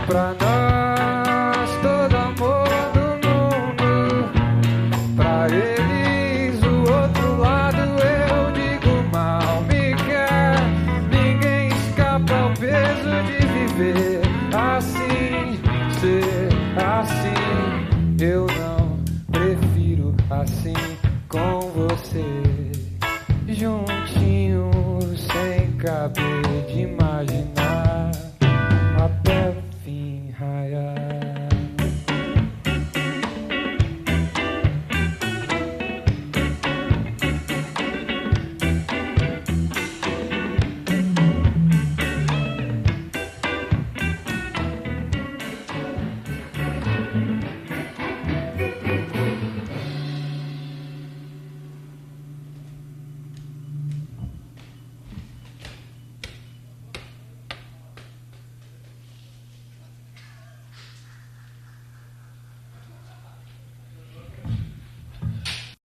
Pra nós, todo amor do mundo. Pra eles, o outro lado, eu digo mal me quer. Ninguém escapa ao peso de viver assim, ser assim. Eu não prefiro assim com você. Juntinho, sem caber de imaginar.